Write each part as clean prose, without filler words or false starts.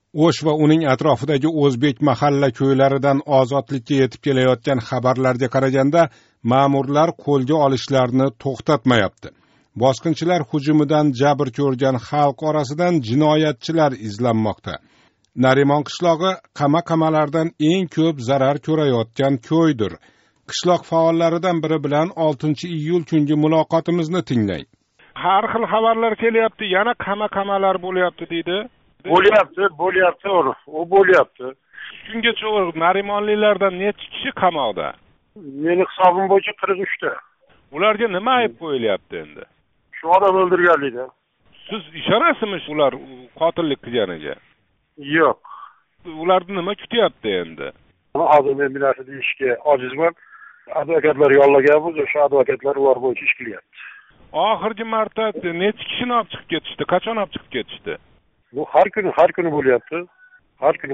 O'sh va uning atrofidagi o'zbek mahalla ko'ylaridan ozodlikka yetib kelayotgan xabarlarga qaraganda, ma'murlar qo'lga olishlarni to'xtatmayapti. Bosqinchilar hujumidan jabr ko'rgan xalq orasidan jinoyatchilar izlanmoqda. Narimon qishlog'i qama-qamalardan eng ko'p zarar ko'rayotgan ko'ydir. Qishloq faollaridan biri bilan 6-iyul kungi muloqotimizni tinglang. Har xil xabarlar kelyapti, yana qama-qamalar bo'lyapti deydi. Bo'lyapti, o bo'lyapti. Kungacha Narimonliklardan necha kishi qamoqda? Meni hisobim bo'yicha 43 ta. Ularga nima ayb qo'yilyapti endi? Shu odam o'ldirganlikda. Siz ishonasizmi ular qotillik qilganiga? Yo'q. Ularni nima kutyapti endi? Hozir men bu narsa deyishga ojizman. Advokatlar yollagan bo'lsa, o'sha advokatlar ular bo'yicha ish qilyapti. Oxirgi marta necha kishini olib chiqib ketishdi? Qachon olib chiqib ketishdi? Bu har kuni bo'lyapti. Har kuni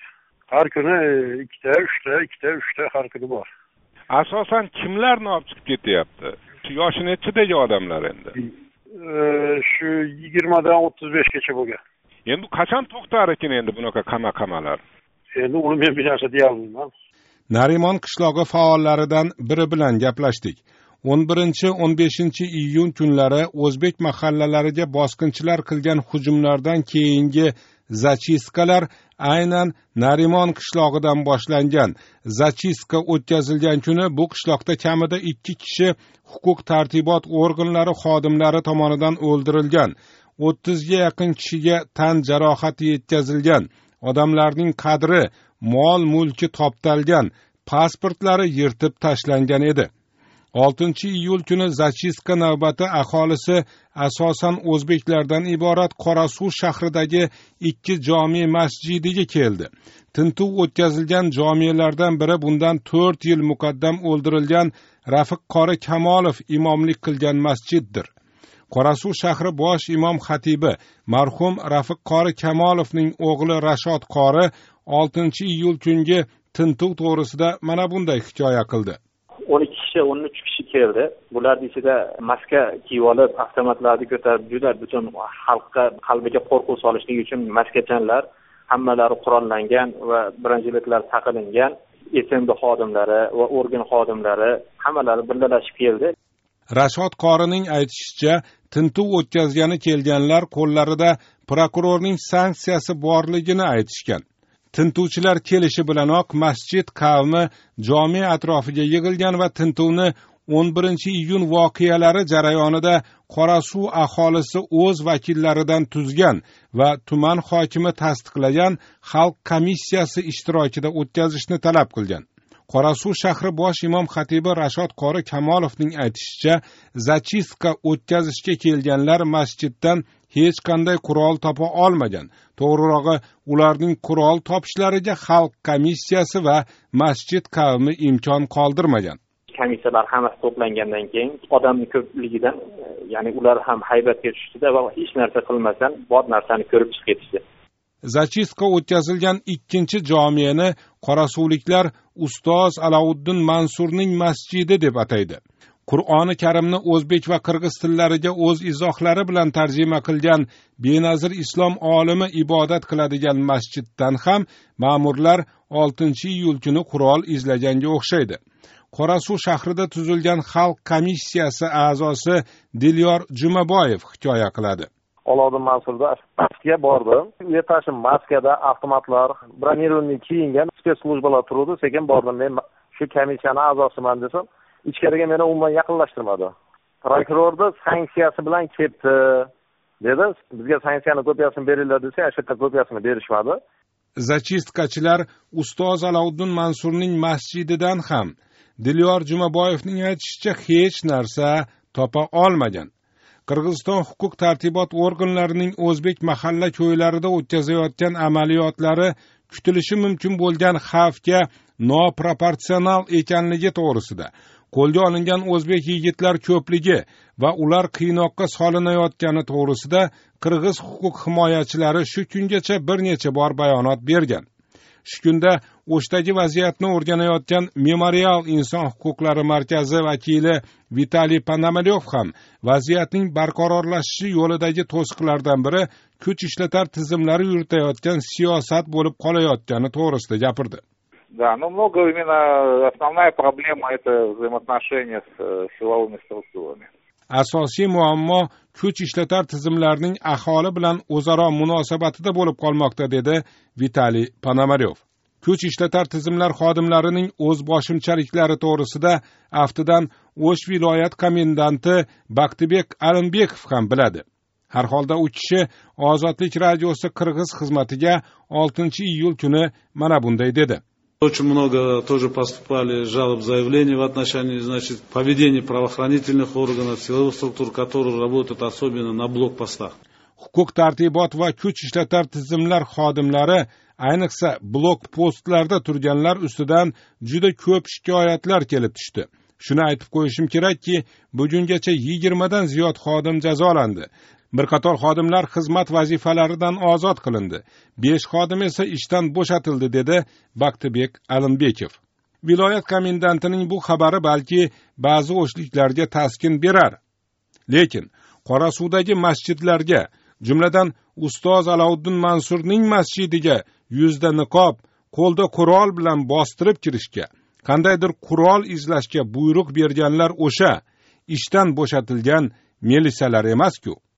2 ta, 3 ta har kuni bor. Asosan kimlarni olib chiqib ketyapti? Yoshi nechidagi odamlar endi? Shu 20 dan 35 gacha bo'lgan. Endi qachon to'xtar ekan endi bunaqa qama-qamalar? Endi uni men bir narsa deya olmayman. Narimon qishlog'i faollaridan biri bilan gaplashdik. 11-15-iyun kunlari o'zbek mahallalariga bosqinchilar qilgan hujumlardan keyingi zachiskalar aynan Narimon qishlog'idan boshlangan. Zachiska o'tkazilgan kuni bu qishloqda kamida 2 kishi huquq tartibot organlari xodimlari tomonidan o'ldirilgan. 30 ga yaqin kishiga tan jarohati yetkazilgan. Odamlarning qadri, mol-mulki toptalgan, pasportlari yirtib tashlangan edi. 6-iyul kuni zachiska navbati aholisi asosan o'zbeklardan iborat Qorasuv shahridagi 2 jome masjidiga keldi. Tintuv o'tkazilgan jomelardan biri bundan 4 yil muqaddam o'ldirilgan Rafiq qori Kamolov imomlik qilgan masjiddir. Qorasuv shahri bosh imom xatibi marhum Rafiq qori Kamolovning o'g'li Rashod qori 6-iyul kungi tintuv to'g'risida mana bunday hikoya qildi. 13 kishi keldi. Bularning ichida maska kiyib olib, avtomatlarni ko'tarib, juda butun xalqqa qalbiga qo'rquv solishlik uchun maskachanlar, hammalari qurollangan va birinchiliklar taqilingan, SMD xodimlari va organ xodimlari hammalari birlashib keldi. Rashod qorining aytishicha, tintuv o'tkazgani kelganlar qo'llarida prokurorning sanksiyasi borligini aytishgan. Tintuvchilar kelishi bilanoq masjid qavmi jome atrofiga yig'ilgan va tintuvni 11-iyun voqealari jarayonida Qorasuv aholisi o'z vakillaridan tuzgan va tuman hokimi tasdiqlagan xalq komissiyasi ishtirokida o'tkazishni talab qilgan. Qorasuv shahri bosh imom xatibi Rashod qori Kamolovning aytishicha, zachiska o'tkazishga kelganlar masjiddan hech qanday qurol topa olmagan. To'g'rirog'i, ularning qurol topishlariga xalq komissiyasi va masjid qavmi imkon qoldirmagan. Komissiyalar hammasi to'plangandan keyin odamning ko'pligidan, ya'ni ular ham haybatga tushdida va hech narsa qilmasdan bor narsani ko'rib chiqib ketishdi. Zachiska o'tkazilgan 2-jomeni qorasuvliklar Ustoz Alauddin Mansurning masjidi deb ataydi. Qur'oni Karimni o'zbek va qirg'iz tillariga o'z izohlari bilan tarjima qilgan benazir islom olimi ibodat qiladigan masjiddan ham ma'murlar 6-iyul kuni qurol izlaganga o'xshaydi. Qorasuv shahrida tuzilgan xalq komissiyasi a'zosi Dilyor Jumaboyev hikoya qiladi. Alauddin Mansurda masjidga bordim. U yerda maskada avtomatlar, bronirованный kiyingan spetsslujbalar turdi. Sekin bordim. Men shu komissiyaning a'zosiman desam, ichkariga meni umuman yaqinlashtirmadi. Prokurorda sanksiyasi bilan ketdi dedi. Bizga sanksiyani kopiyasini beringlar desa, shu yerda kopiyasini berishmadi. Zachistkachilar Ustoz Alauddin Mansurning masjididan ham Dilyor Jumaboyevning aytishicha hech narsa topa olmagan. Qirg'iziston huquq tartibot organlarining o'zbek mahalla ko'ylarida o'tkazayotgan amaliyotlari kutilishi mumkin bo'lgan xavfga noproportsional ekanligi to'g'risida, qo'lga olingan o'zbek yigitlar ko'pligi va ular qiynoqqa solinayotgani to'g'risida qirg'iz huquq himoyachilari shu kungacha bir necha bor bayonot bergan. shu kunda O'shdagi vaziyatni o'rganayotgan Memorial inson huquqlari markazi vakili Vitaliy Ponomaryov ham vaziyatning barqarorlashishi yo'lidagi to'siqlardan biri kuch ishlatar tizimlari yuritayotgan siyosat bo'lib qolayotgani to'g'risida gapirdi. Да, но много именно основная проблема это взаимоотношения с силовыми структурами. Asosiy muammo kuch ishlatar tizimlarning aholi bilan o'zaro munosabatida bo'lib qolmoqda, dedi Vitaliy Ponomaryov. Kuch ishlatar tizimlar xodimlarining o'zboshimchaliklari to'g'risida aftidan O'sh viloyat komendanti Baktibek Alimbekov ham biladi. Har holda u kishi Ozodlik radiosi qirg'iz xizmatiga 6-iyul kuni mana bunday dedi. Очень много тоже поступали жалоб, заявлений в отношении, поведения правоохранительных органов, силовых структур, которые работают особенно на блокпостах. Huquq-tartibot va kuch ishlatar tizimlar xodimlari ayniqsa blokpostlarda turganlar ustidan juda ko'p shikoyatlar kelib tushdi. Shuni aytib qo'yishim kerakki, bugungacha 20 dan ziyod xodim jazolandi. Bir qator xodimlar xizmat vazifalaridan ozod qilindi. 5 xodim esa ishdan bo'shatildi, dedi Baktibek Alimbekov. Viloyat komendantining bu xabari balki ba'zi o'shliklarga taskin berar. Lekin Qorasuvdagi masjidlarga, jumladan ustoz Alauddin Mansurning masjidiga yuzda niqob, qo'lda qurol bilan bostirib kirishga, qandaydir qurol izlashga buyruq berganlar o'sha ishdan bo'shatilgan militsiyalar emas-ku.